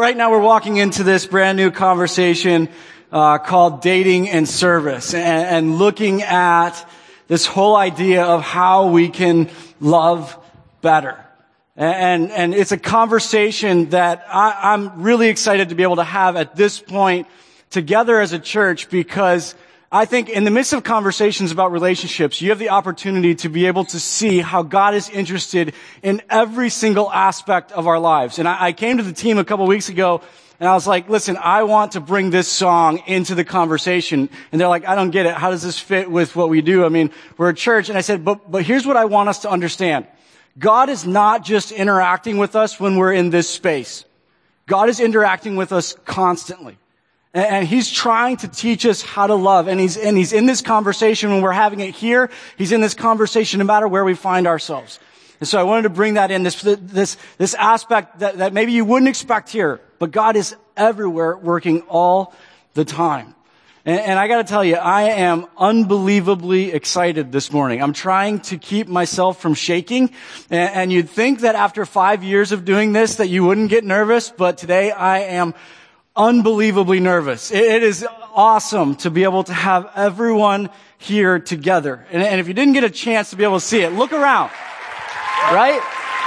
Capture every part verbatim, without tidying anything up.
right now we're walking into this brand new conversation uh, called dating and service, and, and looking at this whole idea of how we can love better. And, and it's a conversation that I, I'm really excited to be able to have at this point together as a church, because I think in the midst of conversations about relationships, you have the opportunity to be able to see how God is interested in every single aspect of our lives. And I, I came to the team a couple weeks ago and I was like, listen, I want to bring this song into the conversation. And they're like, I don't get it. How does this fit with what we do? I mean, we're a church. And I said, but, but here's what I want us to understand. God is not just interacting with us when we're in this space. God is interacting with us constantly. And he's trying to teach us how to love. And he's, and he's in this conversation when we're having it here. He's in this conversation no matter where we find ourselves. And so I wanted to bring that in, this, this, this aspect that, that maybe you wouldn't expect here. But God is everywhere, working all the time. And, and I gotta tell you, I am unbelievably excited this morning. I'm trying to keep myself from shaking. And, and you'd think that after five years of doing this that you wouldn't get nervous. But today I am unbelievably nervous. It is awesome to be able to have everyone here together. And, and if you didn't get a chance to be able to see it, look around. Right?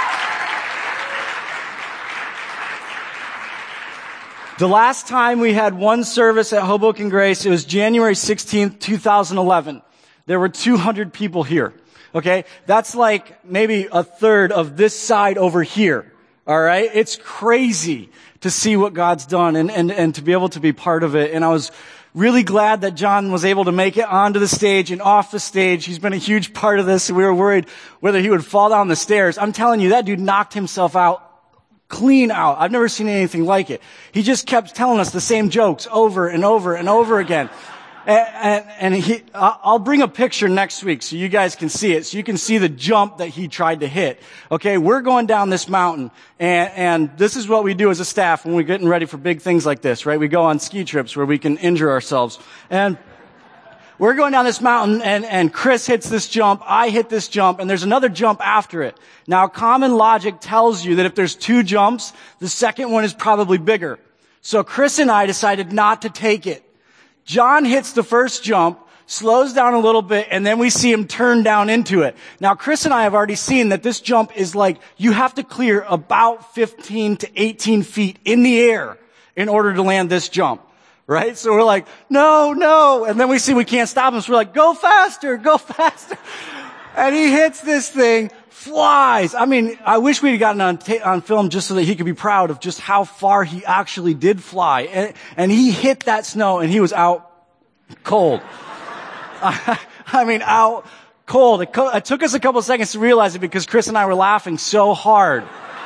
The last time we had one service at Hoboken Grace, it was January sixteenth, twenty eleven. There were two hundred people here. Okay? That's like maybe a third of this side over here. All right? It's crazy to see what God's done and, and, and to be able to be part of it. And I was really glad that John was able to make it onto the stage and off the stage. He's been a huge part of this. We were worried whether he would fall down the stairs. I'm telling you, that dude knocked himself out, clean out. I've never seen anything like it. He just kept telling us the same jokes over and over and over again. And, and, and he, I'll bring a picture next week so you guys can see it, so you can see the jump that he tried to hit. Okay, we're going down this mountain, and, and this is what we do as a staff when we're getting ready for big things like this, right? We go on ski trips where we can injure ourselves. And we're going down this mountain, and, and Chris hits this jump, I hit this jump, and there's another jump after it. Now, common logic tells you that if there's two jumps, the second one is probably bigger. So Chris and I decided not to take it. John hits the first jump, slows down a little bit, and then we see him turn down into it. Now, Chris and I have already seen that this jump is like, you have to clear about fifteen to eighteen feet in the air in order to land this jump. Right? So we're like, no, no. And then we see we can't stop him. So we're like, go faster, go faster. And he hits this thing, flies. I mean, I wish we'd gotten on, ta- on film just so that he could be proud of just how far he actually did fly. And, and he hit that snow and he was out cold. I, I mean, out cold. It, co- it took us a couple of seconds to realize it because Chris and I were laughing so hard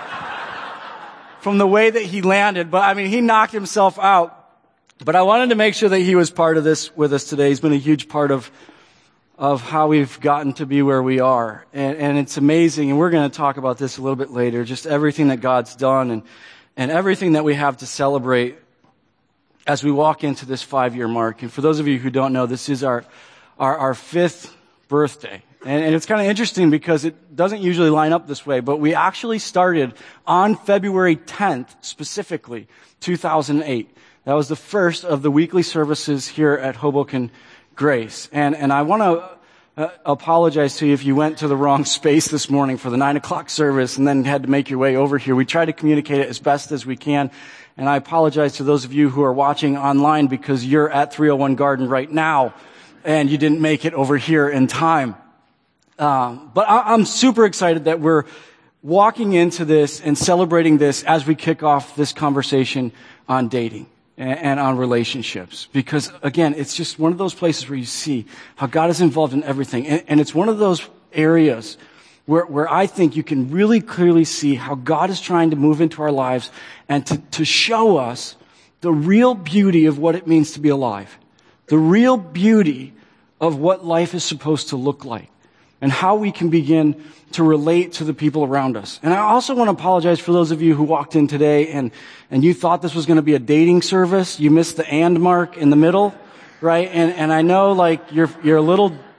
from the way that he landed. But I mean, he knocked himself out. But I wanted to make sure that he was part of this with us today. He's been a huge part of of how we've gotten to be where we are. And, and it's amazing, and we're going to talk about this a little bit later, just everything that God's done and, and everything that we have to celebrate as we walk into this five-year mark. And for those of you who don't know, this is our our, our fifth birthday. And, and it's kind of interesting because it doesn't usually line up this way, but we actually started on February tenth, specifically, two thousand eight. That was the first of the weekly services here at Hoboken Grace. And, and I want to uh, apologize to you if you went to the wrong space this morning for the nine o'clock service and then had to make your way over here. We try to communicate it as best as we can. And I apologize to those of you who are watching online because you're at three oh one Garden right now and you didn't make it over here in time. Um, but I, I'm super excited that we're walking into this and celebrating this as we kick off this conversation on dating and on relationships. Because, again, it's just one of those places where you see how God is involved in everything. And, and it's one of those areas where, where I think you can really clearly see how God is trying to move into our lives and to, to show us the real beauty of what it means to be alive. The real beauty of what life is supposed to look like. And how we can begin to relate to the people around us. And I also want to apologize for those of you who walked in today and, and you thought this was going to be a dating service. You missed the and mark in the middle, right? And, and I know like you're, you're a little d-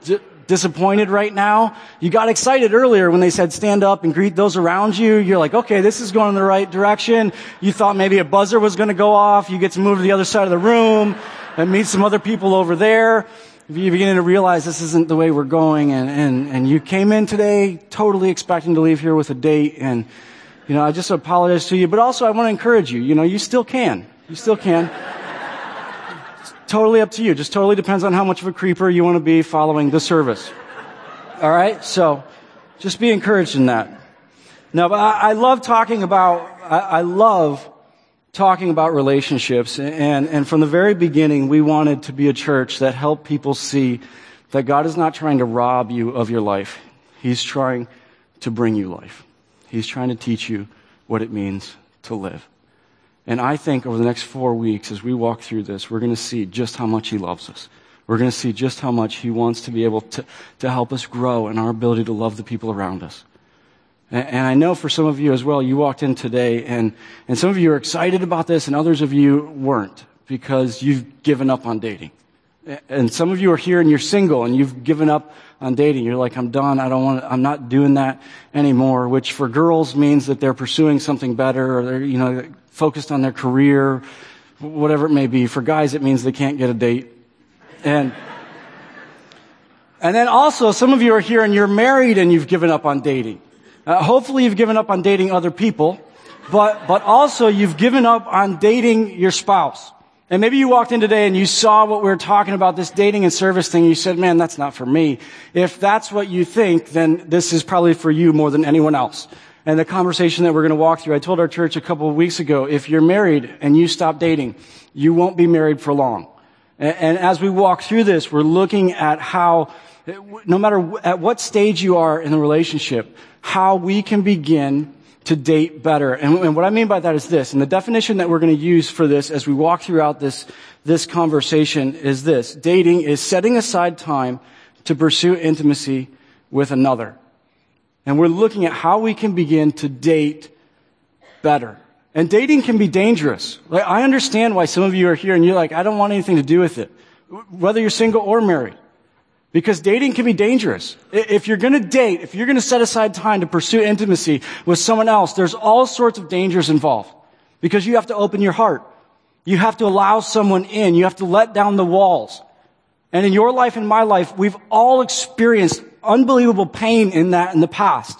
disappointed right now. You got excited earlier when they said stand up and greet those around you. You're like, okay, this is going in the right direction. You thought maybe a buzzer was going to go off. You get to move to the other side of the room and meet some other people over there. You're beginning to realize this isn't the way we're going. And, and, and you came in today totally expecting to leave here with a date. And, you know, I just apologize to you. But also I want to encourage you. You know, you still can. You still can. Totally up to you. Just totally depends on how much of a creeper you want to be following the service. All right? So just be encouraged in that. No, but I, I love talking about, I, I love talking about relationships. And, and from the very beginning, we wanted to be a church that helped people see that God is not trying to rob you of your life. He's trying to bring you life. He's trying to teach you what it means to live. And I think over the next four weeks, as we walk through this, we're going to see just how much He loves us. We're going to see just how much He wants to be able to, to help us grow in our ability to love the people around us. And, and I know for some of you as well, you walked in today, and, and some of you are excited about this, and others of you weren't, because you've given up on dating. And some of you are here and you're single, and you've given up on dating. You're like, I'm done. I don't want. I'm not doing that anymore. Which for girls means that they're pursuing something better, or they're, you know, focused on their career, whatever it may be. For guys, it means they can't get a date. And and then also, some of you are here and you're married and you've given up on dating. Uh, hopefully, you've given up on dating other people, but but also you've given up on dating your spouse. And maybe you walked in today and you saw what we were talking about, this dating and service thing, and you said, man, that's not for me. If that's what you think, then this is probably for you more than anyone else. And the conversation that we're going to walk through, I told our church a couple of weeks ago, if you're married and you stop dating, you won't be married for long. And, and as we walk through this, we're looking at how, no matter at what stage you are in the relationship, how we can begin to date better. And, and what I mean by that is this, and the definition that we're going to use for this as we walk throughout this, this conversation is this. Dating is setting aside time to pursue intimacy with another. And we're looking at how we can begin to date better. And dating can be dangerous. Like, I understand why some of you are here and you're like, I don't want anything to do with it. Whether you're single or married. Because dating can be dangerous. If you're going to date, if you're going to set aside time to pursue intimacy with someone else, there's all sorts of dangers involved. Because you have to open your heart. You have to allow someone in. You have to let down the walls. And in your life and my life, we've all experienced unbelievable pain in that in the past.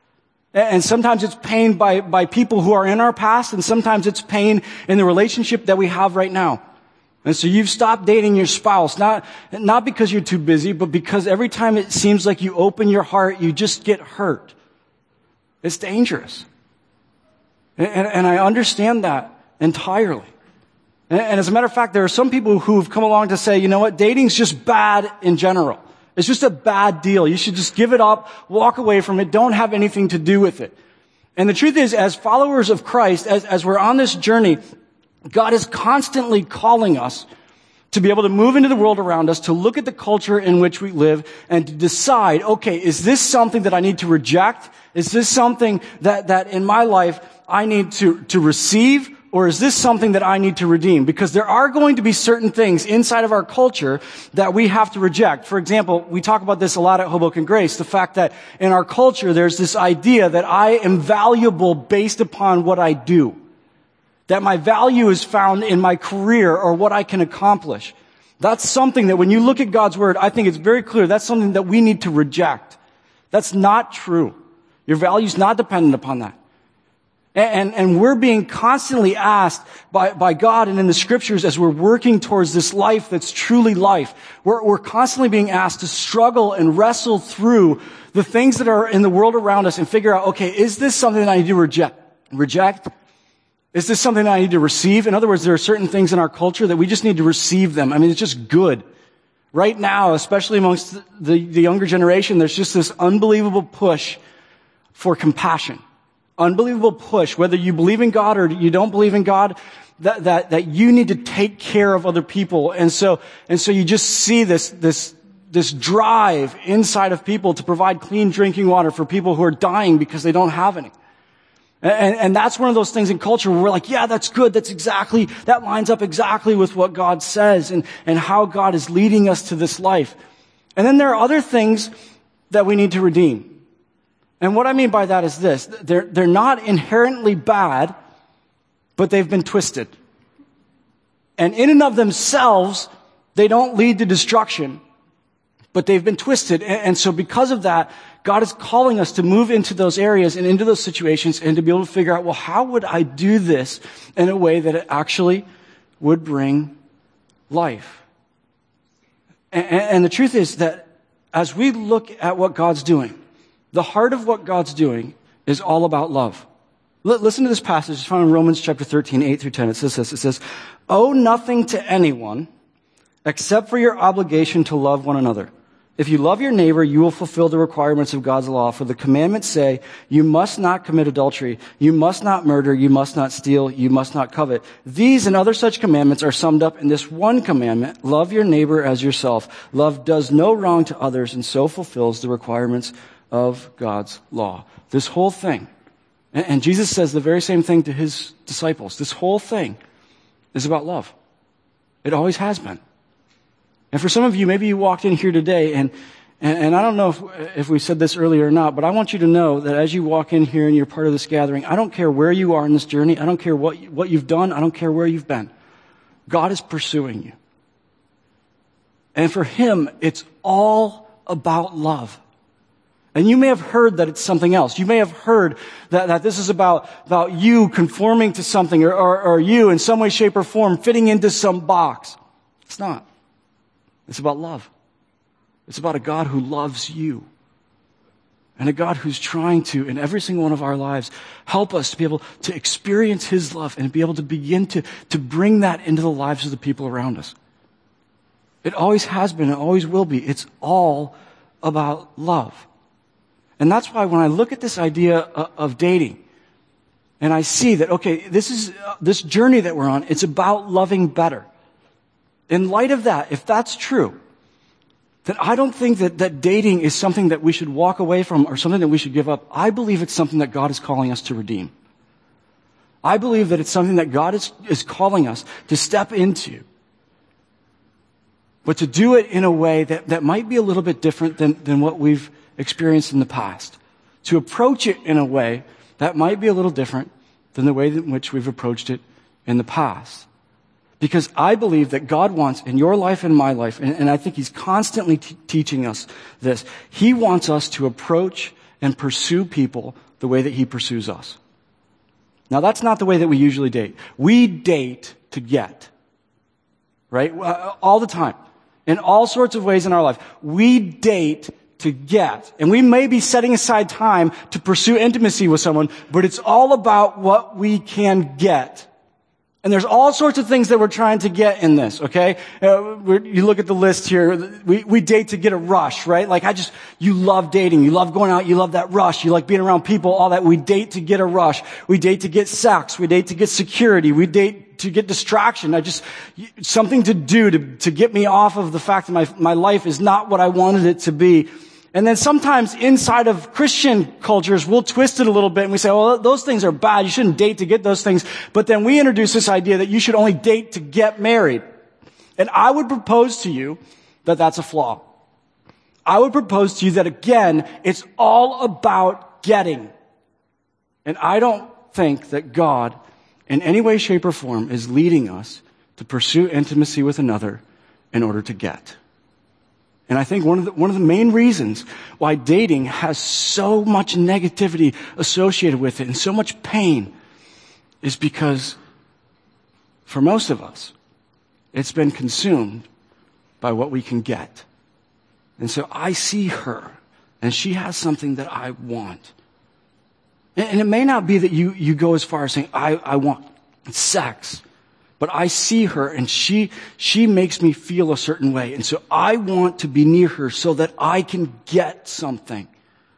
And sometimes it's pain by, by people who are in our past, and sometimes it's pain in the relationship that we have right now. And so you've stopped dating your spouse, not, not because you're too busy, but because every time it seems like you open your heart, you just get hurt. It's dangerous. And, and I understand that entirely. And, and as a matter of fact, there are some people who have come along to say, you know what, dating's just bad in general. It's just a bad deal. You should just give it up, walk away from it, don't have anything to do with it. And the truth is, as followers of Christ, as, as we're on this journey, God is constantly calling us to be able to move into the world around us, to look at the culture in which we live, and to decide, okay, is this something that I need to reject? Is this something that, that in my life I need to, to receive? Or is this something that I need to redeem? Because there are going to be certain things inside of our culture that we have to reject. For example, we talk about this a lot at Hoboken Grace, the fact that in our culture there's this idea that I am valuable based upon what I do. That my value is found in my career or what I can accomplish. That's something that when you look at God's Word, I think it's very clear that's something that we need to reject. That's not true. Your value is not dependent upon that. And, and we're being constantly asked by, by God and in the Scriptures as we're working towards this life that's truly life. We're, we're constantly being asked to struggle and wrestle through the things that are in the world around us and figure out, okay, is this something that I need to reject? Reject? Is this something that I need to receive? In other words, there are certain things in our culture that we just need to receive them. I mean, it's just good. Right now, especially amongst the, the younger generation, there's just this unbelievable push for compassion. Unbelievable push, whether you believe in God or you don't believe in God, that, that, that you need to take care of other people. And so, and so you just see this, this, this drive inside of people to provide clean drinking water for people who are dying because they don't have any. And, and that's one of those things in culture where we're like, yeah, that's good. That's exactly, that lines up exactly with what God says and, and how God is leading us to this life. And then there are other things that we need to redeem. And what I mean by that is this. They're, they're not inherently bad, but they've been twisted. And in and of themselves, they don't lead to destruction, but they've been twisted. And, and so because of that, God is calling us to move into those areas and into those situations and to be able to figure out, well, how would I do this in a way that it actually would bring life? And, and the truth is that as we look at what God's doing, the heart of what God's doing is all about love. L- listen to this passage. It's found in Romans chapter thirteen, eight through ten. It says this. It says, owe nothing to anyone except for your obligation to love one another. If you love your neighbor, you will fulfill the requirements of God's law. For the commandments say, you must not commit adultery, you must not murder, you must not steal, you must not covet. These and other such commandments are summed up in this one commandment, love your neighbor as yourself. Love does no wrong to others and so fulfills the requirements of God's law. This whole thing, and, and Jesus says the very same thing to his disciples, this whole thing is about love. It always has been. And for some of you, maybe you walked in here today, and, and, and I don't know if, if we said this earlier or not, but I want you to know that as you walk in here and you're part of this gathering, I don't care where you are in this journey. I don't care what, what you've done. I don't care where you've been. God is pursuing you. And for him, it's all about love. And you may have heard that it's something else. You may have heard that, that this is about, about you conforming to something or, or, or you in some way, shape, or form fitting into some box. It's not. It's about love. It's about a God who loves you. And a God who's trying to, in every single one of our lives, help us to be able to experience his love and be able to begin to, to bring that into the lives of the people around us. It always has been, it always will be. It's all about love. And that's why when I look at this idea of dating, and I see that, okay, this is, uh, this journey that we're on, it's about loving better. In light of that, if that's true, then I don't think that, that dating is something that we should walk away from or something that we should give up. I believe it's something that God is calling us to redeem. I believe that it's something that God is, is calling us to step into, but to do it in a way that, that might be a little bit different than, than what we've experienced in the past. To approach it in a way that might be a little different than the way in which we've approached it in the past. Because I believe that God wants, in your life and my life, and, and I think he's constantly t- teaching us this, he wants us to approach and pursue people the way that he pursues us. Now, that's not the way that we usually date. We date to get, right? All the time. In all sorts of ways in our life. We date to get. And we may be setting aside time to pursue intimacy with someone, but it's all about what we can get. And there's all sorts of things that we're trying to get in this, okay? Uh, you look at the list here. We, we date to get a rush, right? Like I just, you love dating. You love going out. You love that rush. You like being around people, all that. We date to get a rush. We date to get sex. We date to get security. We date to get distraction. I just, something to do to, to get me off of the fact that my, my life is not what I wanted it to be. And then sometimes inside of Christian cultures, we'll twist it a little bit and we say, well, those things are bad. You shouldn't date to get those things. But then we introduce this idea that you should only date to get married. And I would propose to you that that's a flaw. I would propose to you that, again, it's all about getting. And I don't think that God, in any way, shape, or form, is leading us to pursue intimacy with another in order to get. And I think one of the, one of the main reasons why dating has so much negativity associated with it and so much pain is because for most of us, it's been consumed by what we can get. And so I see her and she has something that I want. And, and it may not be that you, you go as far as saying, I, I want sex. But I see her and she, she makes me feel a certain way. And so I want to be near her so that I can get something.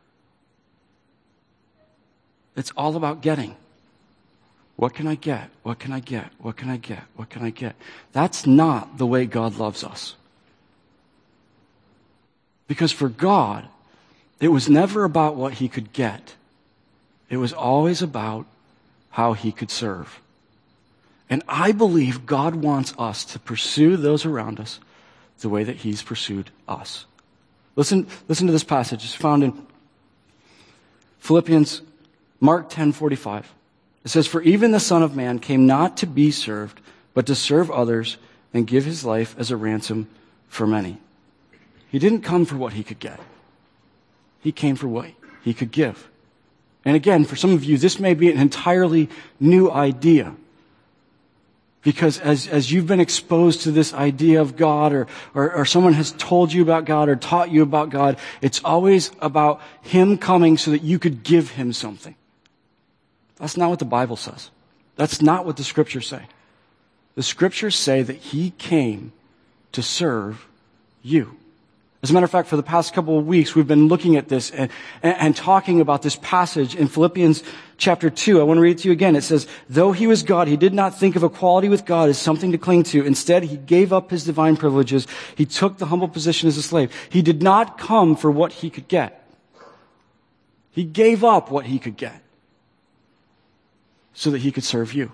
It's all about getting. What can I get? What can I get? What can I get? What can I get? That's not the way God loves us. Because for God, it was never about what he could get. It was always about how he could serve. And I believe God wants us to pursue those around us the way that he's pursued us. Listen, listen to this passage. It's found in Philippians, Mark ten forty-five. It says, "For even the Son of Man came not to be served, but to serve others and give his life as a ransom for many." He didn't come for what he could get. He came for what he could give. And again, for some of you, this may be an entirely new idea. Because as, as you've been exposed to this idea of God, or, or, or someone has told you about God or taught you about God, it's always about him coming so that you could give him something. That's not what the Bible says. That's not what the scriptures say. The scriptures say that he came to serve you. As a matter of fact, for the past couple of weeks, we've been looking at this and, and, and talking about this passage in Philippians chapter two. I want to read it to you again. It says, "Though he was God, he did not think of equality with God as something to cling to. Instead, he gave up his divine privileges. He took the humble position as a slave. He did not come for what he could get. He gave up what he could get so that he could serve you."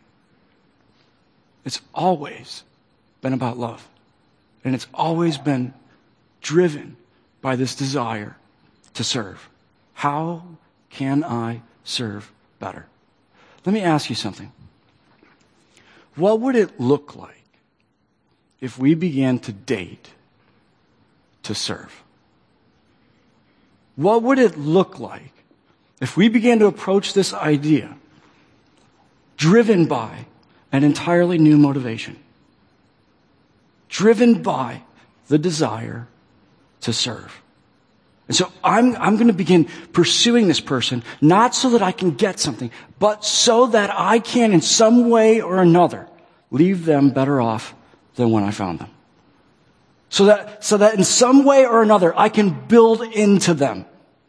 It's always been about love. And it's always been driven by this desire to serve. How can I serve better? Let me ask you something. What would it look like if we began to date to serve? What would it look like if we began to approach this idea driven by an entirely new motivation? Driven by the desire to serve. And so I'm, I'm going to begin pursuing this person, not so that I can get something, but so that I can in some way or another leave them better off than when I found them. So that, so that in some way or another I can build into them,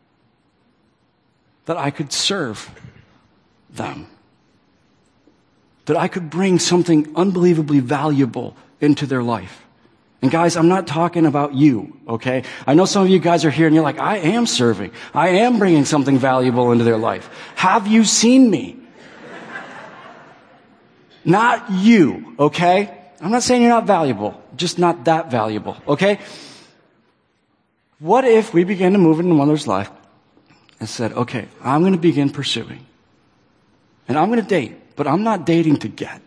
that I could serve them, that I could bring something unbelievably valuable into their life. And guys, I'm not talking about you, okay? I know some of you guys are here and you're like, I am serving. I am bringing something valuable into their life. Have you seen me? Not you, okay? I'm not saying you're not valuable, just not that valuable, okay? What if we began to move into one another's life and said, okay, I'm going to begin pursuing. And I'm going to date, but I'm not dating to get.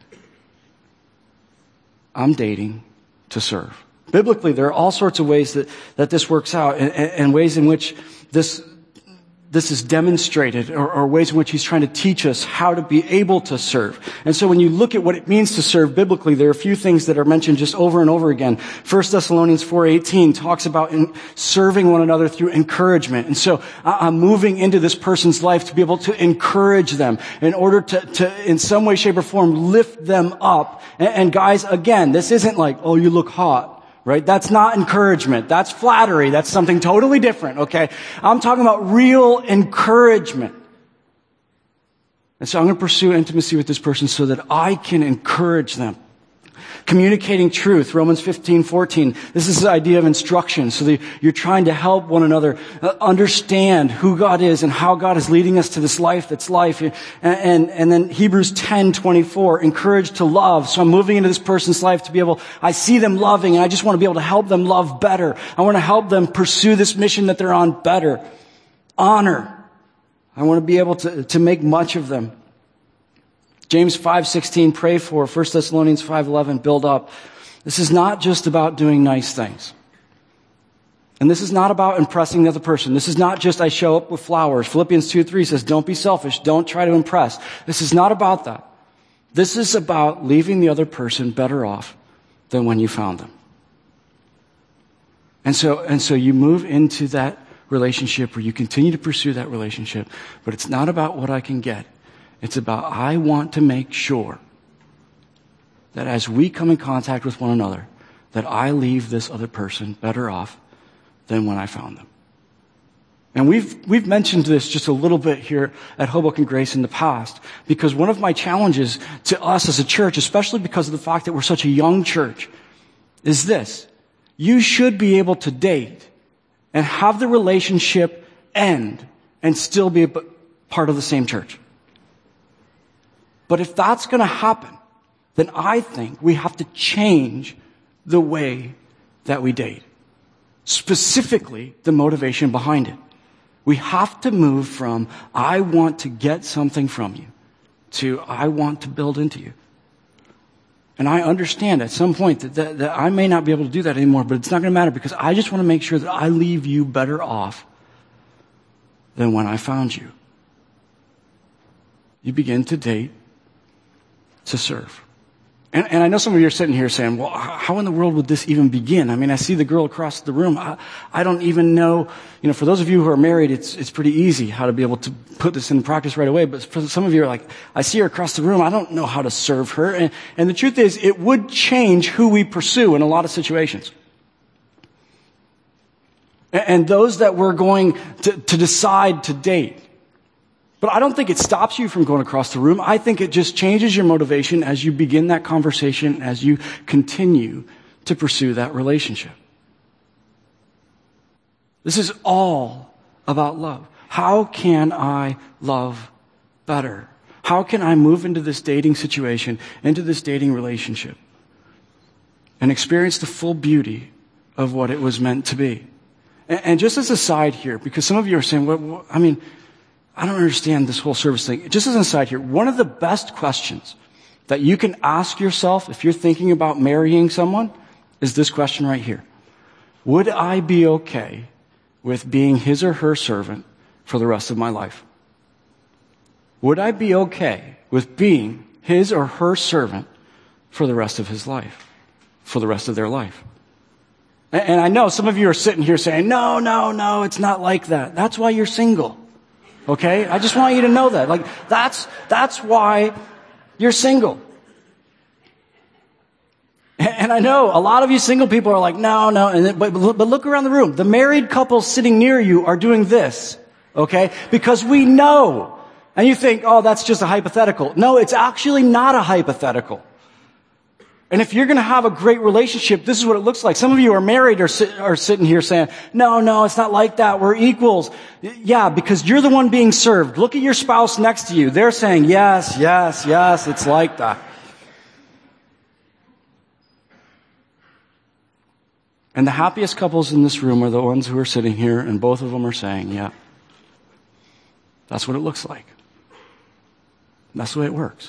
I'm dating to serve. Biblically, there are all sorts of ways that, that this works out, and, and ways in which this this is demonstrated, or, or ways in which he's trying to teach us how to be able to serve. And so when you look at what it means to serve biblically, there are a few things that are mentioned just over and over again. First Thessalonians four eighteen talks about in serving one another through encouragement. And so I'm moving into this person's life to be able to encourage them in order to, to in some way, shape, or form, lift them up. And, and guys, again, this isn't like, oh, you look hot. Right? That's not encouragement. That's flattery. That's something totally different, okay? I'm talking about real encouragement. And so I'm going to pursue intimacy with this person so that I can encourage them. Communicating truth, Romans fifteen fourteen. This is the idea of instruction. So that you're trying to help one another understand who God is and how God is leading us to this life that's life. And, and, and then Hebrews ten twenty-four, encouraged to love. So I'm moving into this person's life to be able, I see them loving and I just want to be able to help them love better. I want to help them pursue this mission that they're on better. Honor. I want to be able to, to make much of them. James five sixteen, pray for. First Thessalonians five eleven, build up. This is not just about doing nice things. And this is not about impressing the other person. This is not just I show up with flowers. Philippians two three says, don't be selfish. Don't try to impress. This is not about that. This is about leaving the other person better off than when you found them. And so, and so you move into that relationship where you continue to pursue that relationship, but it's not about what I can get. It's about, I want to make sure that as we come in contact with one another, that I leave this other person better off than when I found them. And we've, we've mentioned this just a little bit here at Hoboken Grace in the past, because one of my challenges to us as a church, especially because of the fact that we're such a young church, is this. You should be able to date and have the relationship end and still be a part of the same church. But if that's going to happen, then I think we have to change the way that we date. specifically the motivation behind it. We have to move from, I want to get something from you, to, I want to build into you. And I understand at some point that, that, that I may not be able to do that anymore, but it's not going to matter because I just want to make sure that I leave you better off than when I found you. You begin to date to serve. And, and I know some of you are sitting here saying, well, how in the world would this even begin? I mean, I see the girl across the room. I, I don't even know, you know, for those of you who are married, it's, it's pretty easy how to be able to put this into practice right away. But for some of you are like, I see her across the room. I don't know how to serve her. And, and the truth is, it would change who we pursue in a lot of situations. And, and those that we're going to, to decide to date. But I don't think it stops you from going across the room. I think it just changes your motivation as you begin that conversation, as you continue to pursue that relationship. This is all about love. How can I love better? How can I move into this dating situation, into this dating relationship, and experience the full beauty of what it was meant to be? And, and just as a side here, because some of you are saying, well, well I mean, I don't understand this whole service thing. Just as an aside here, one of the best questions that you can ask yourself if you're thinking about marrying someone is this question right here. Would I be okay with being his or her servant for the rest of my life? Would I be okay with being his or her servant for the rest of his life, for the rest of their life? And I know some of you are sitting here saying, no, no, no, it's not like that. That's why you're single. Okay? I just want you to know that. Like, that's, that's why you're single. And I know a lot of you single people are like, no, no, and but, but look around the room. The married couples sitting near you are doing this. Okay? Because we know. And you think, oh, that's just a hypothetical. No, it's actually not a hypothetical. And if you're going to have a great relationship, this is what it looks like. Some of you are married or sit, are sitting here saying, no, no, it's not like that. We're equals. Yeah, because you're the one being served. Look at your spouse next to you. They're saying, yes, yes, yes, it's like that. And the happiest couples in this room are the ones who are sitting here, and both of them are saying, yeah, that's what it looks like. That's the way it works.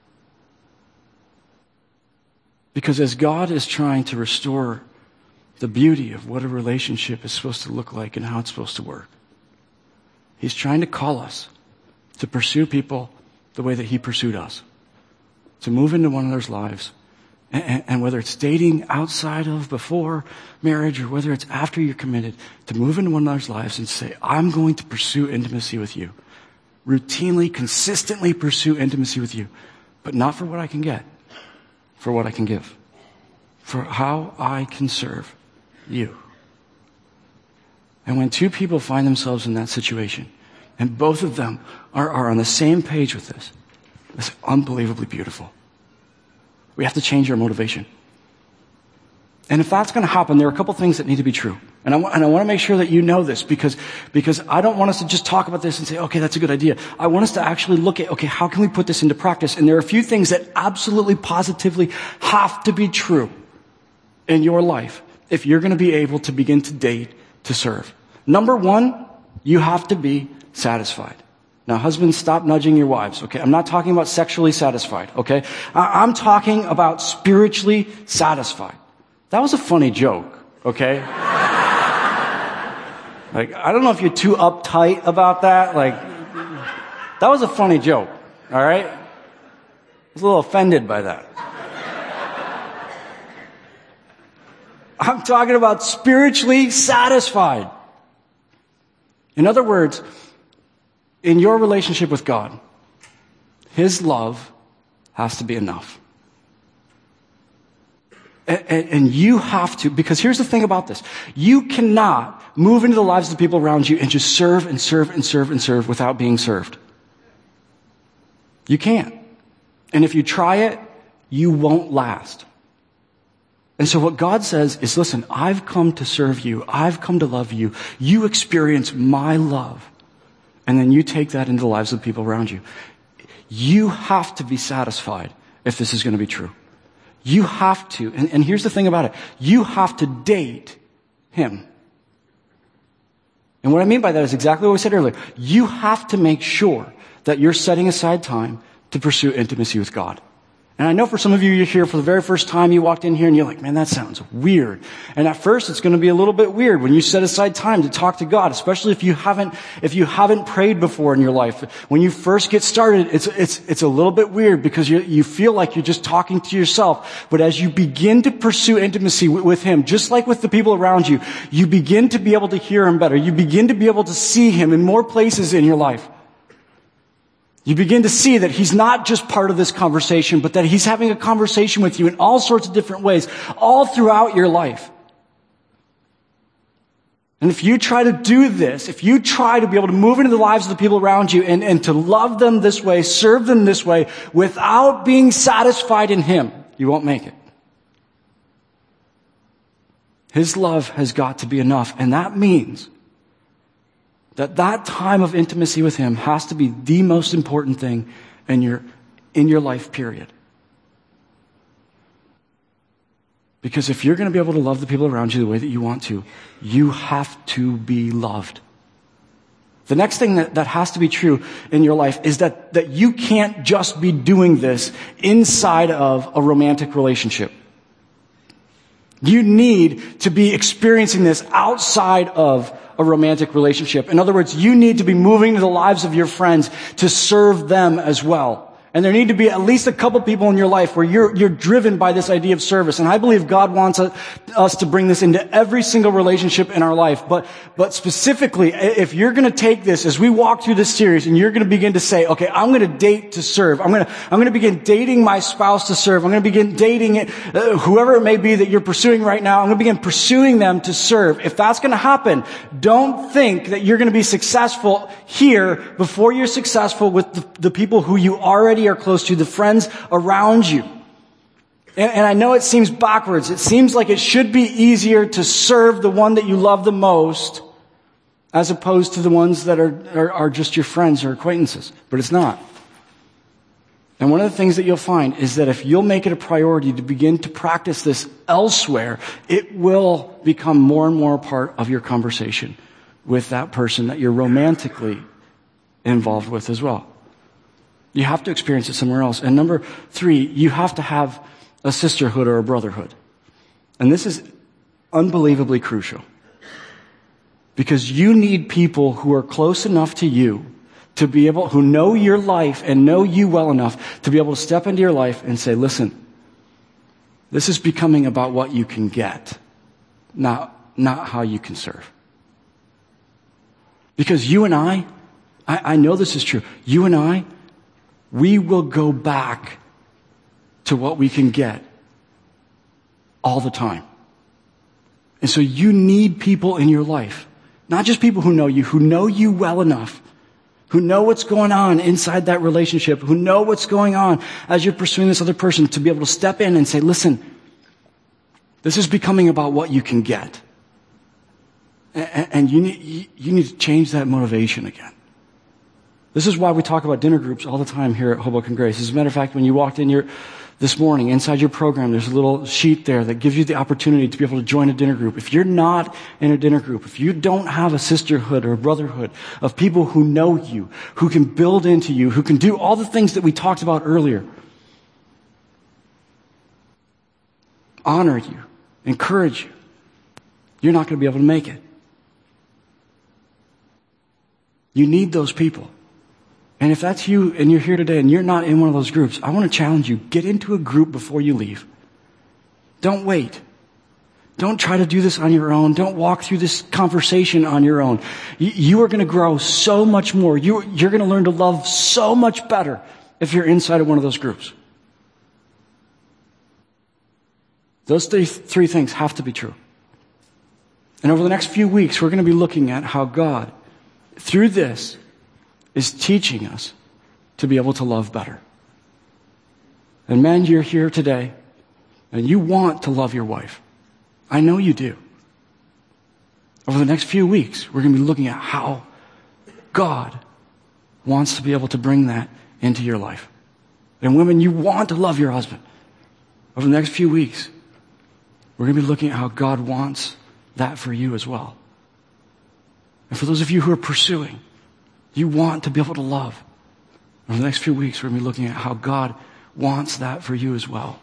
Because as God is trying to restore the beauty of what a relationship is supposed to look like and how it's supposed to work, He's trying to call us to pursue people the way that He pursued us, to move into one another's lives. And, and whether it's dating outside of, before marriage, or whether it's after you're committed, to move into one another's lives and say, I'm going to pursue intimacy with you. Routinely, consistently pursue intimacy with you. But not for what I can get. For what I can give. For how I can serve you. And when two people find themselves in that situation, and both of them are, are on the same page with this, it's unbelievably beautiful. We have to change our motivation. And if that's going to happen, there are a couple things that need to be true. And I, w- and I want to make sure that you know this because, because I don't want us to just talk about this and say, okay, that's a good idea. I want us to actually look at, okay, how can we put this into practice? And there are a few things that absolutely, positively have to be true in your life if you're going to be able to begin to date to serve. Number one, you have to be satisfied. Now, husbands, stop nudging your wives, okay? I'm not talking about sexually satisfied, okay? I- I'm talking about spiritually satisfied. That was a funny joke, okay? Like, I don't know if you're too uptight about that. Like, that was a funny joke, all right? I was a little offended by that. I'm talking about spiritually satisfied. In other words, in your relationship with God, His love has to be enough. And, and you have to, because here's the thing about this. You cannot move into the lives of the people around you and just serve and serve and serve and serve without being served. You can't. And if you try it, you won't last. And so what God says is, listen, I've come to serve you. I've come to love you. You experience my love. And then you take that into the lives of the people around you. You have to be satisfied if this is going to be true. You have to, and, and here's the thing about it. You have to date Him And what I mean by that is exactly what we said earlier. You have to make sure that you're setting aside time to pursue intimacy with God. And I know for some of you, you're here for the very first time, you walked in here and you're like, man, that sounds weird. And at first, it's going to be a little bit weird when you set aside time to talk to God, especially if you haven't, if you haven't prayed before in your life. When you first get started, it's, it's, it's a little bit weird because you, you feel like you're just talking to yourself. But as you begin to pursue intimacy with, with Him, just like with the people around you, you begin to be able to hear Him better. You begin to be able to see Him in more places in your life. You begin to see that He's not just part of this conversation, but that He's having a conversation with you in all sorts of different ways, all throughout your life. And if you try to do this, if you try to be able to move into the lives of the people around you and, and to love them this way, serve them this way, without being satisfied in Him, you won't make it. His love has got to be enough, and that means that that time of intimacy with Him has to be the most important thing in your, in your life, period. Because if you're going to be able to love the people around you the way that you want to, you have to be loved. The next thing that, that has to be true in your life is that, that you can't just be doing this inside of a romantic relationship. You need to be experiencing this outside of a romantic relationship. In other words, you need to be moving into the lives of your friends to serve them as well. And there need to be at least a couple people in your life where you're, you're driven by this idea of service. And I believe God wants a, us to bring this into every single relationship in our life. But, but specifically, if you're going to take this as we walk through this series and you're going to begin to say, okay, I'm going to date to serve. I'm going to, I'm going to begin dating my spouse to serve. I'm going to begin dating it, uh, whoever it may be that you're pursuing right now. I'm going to begin pursuing them to serve. If that's going to happen, don't think that you're going to be successful here before you're successful with the, the people who you already are close to, the friends around you. And, and I know it seems backwards. It seems like it should be easier to serve the one that you love the most as opposed to the ones that are, are, are just your friends or acquaintances. But it's not. And one of the things that you'll find is that if you'll make it a priority to begin to practice this elsewhere, it will become more and more a part of your conversation with that person that you're romantically involved with as well. You have to experience it somewhere else. And number three, you have to have a sisterhood or a brotherhood. And this is unbelievably crucial. Because you need people who are close enough to you to be able, who know your life and know you well enough to be able to step into your life and say, listen, this is becoming about what you can get, not, not how you can serve. Because you and I, I, I know this is true, you and I, we will go back to what we can get all the time. And so you need people in your life, not just people who know you, who know you well enough, who know what's going on inside that relationship, who know what's going on as you're pursuing this other person, to be able to step in and say, listen, this is becoming about what you can get. And you need, you need to change that motivation again. This is why we talk about dinner groups all the time here at Hoboken Grace. As a matter of fact, when you walked in here this morning, inside your program, there's a little sheet there that gives you the opportunity to be able to join a dinner group. If you're not in a dinner group, if you don't have a sisterhood or a brotherhood of people who know you, who can build into you, who can do all the things that we talked about earlier, honor you, encourage you, you're not going to be able to make it. You need those people. And if that's you and you're here today and you're not in one of those groups, I want to challenge you. Get into a group before you leave. Don't wait. Don't try to do this on your own. Don't walk through this conversation on your own. You are going to grow so much more. You, you're going to learn to love so much better if you're inside of one of those groups. Those three, three things have to be true. And over the next few weeks, we're going to be looking at how God, through this, is teaching us to be able to love better. And men, you're here today, and you want to love your wife. I know you do. Over the next few weeks, we're going to be looking at how God wants to be able to bring that into your life. And women, you want to love your husband. Over the next few weeks, we're going to be looking at how God wants that for you as well. And for those of you who are pursuing, you want to be able to love. Over the next few weeks, we're going to be looking at how God wants that for you as well.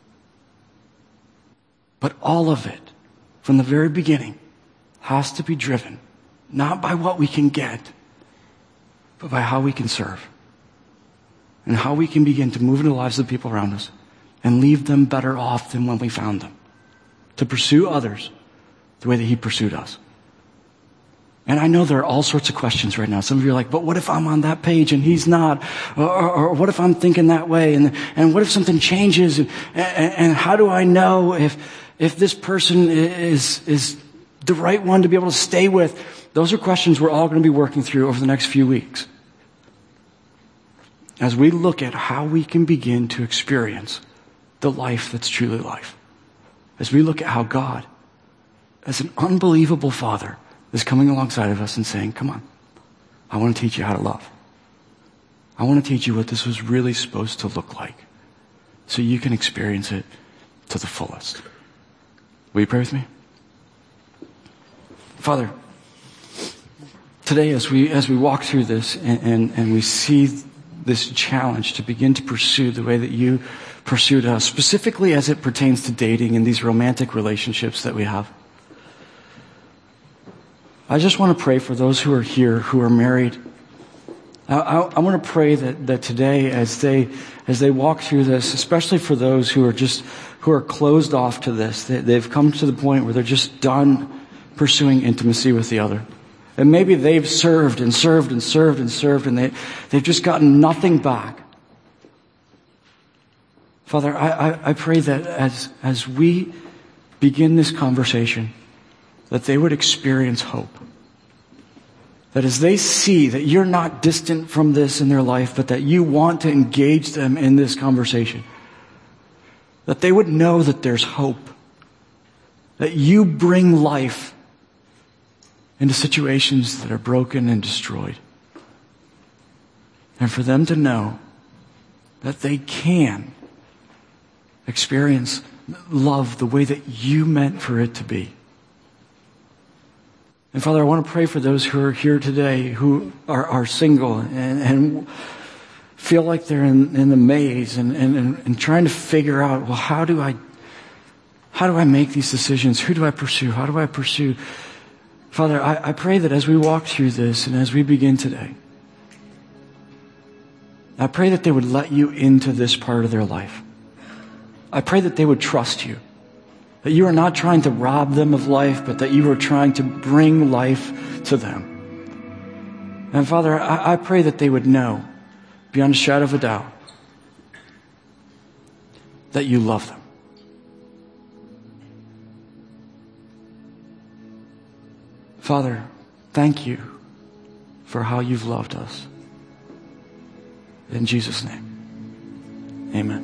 But all of it, from the very beginning, has to be driven not by what we can get, but by how we can serve. And how we can begin to move into the lives of the people around us and leave them better off than when we found them. To pursue others the way that he pursued us. And I know there are all sorts of questions right now. Some of you are like, but what if I'm on that page and he's not? Or, or, or what if I'm thinking that way? And, and what if something changes? And, and, and how do I know if, if this person is, is the right one to be able to stay with? Those are questions we're all going to be working through over the next few weeks. As we look at how we can begin to experience the life that's truly life. As we look at how God, as an unbelievable Father, is coming alongside of us and saying, come on, I want to teach you how to love. I want to teach you what this was really supposed to look like so you can experience it to the fullest. Will you pray with me? Father, today as we as we walk through this and, and, and we see this challenge to begin to pursue the way that you pursued us, specifically as it pertains to dating and these romantic relationships that we have. I just want to pray for those who are here, who are married. I, I, I want to pray that, that today as they, as they walk through this, especially for those who are just, who are closed off to this, they, they've come to the point where they're just done pursuing intimacy with the other. And maybe they've served and served and served and served and they, they've just gotten nothing back. Father, I, I, I pray that as, as we begin this conversation, that they would experience hope. That as they see that you're not distant from this in their life, but that you want to engage them in this conversation, that they would know that there's hope. That you bring life into situations that are broken and destroyed. And for them to know that they can experience love the way that you meant for it to be. And Father, I want to pray for those who are here today who are, are single and, and feel like they're in, in the maze and, and, and trying to figure out, well, how do I, how do I make these decisions? Who do I pursue? How do I pursue? Father, I, I pray that as we walk through this and as we begin today, I pray that they would let you into this part of their life. I pray that they would trust you. That you are not trying to rob them of life, but that you are trying to bring life to them. And Father, I, I pray that they would know, beyond a shadow of a doubt, that you love them. Father, thank you for how you've loved us. In Jesus' name, amen.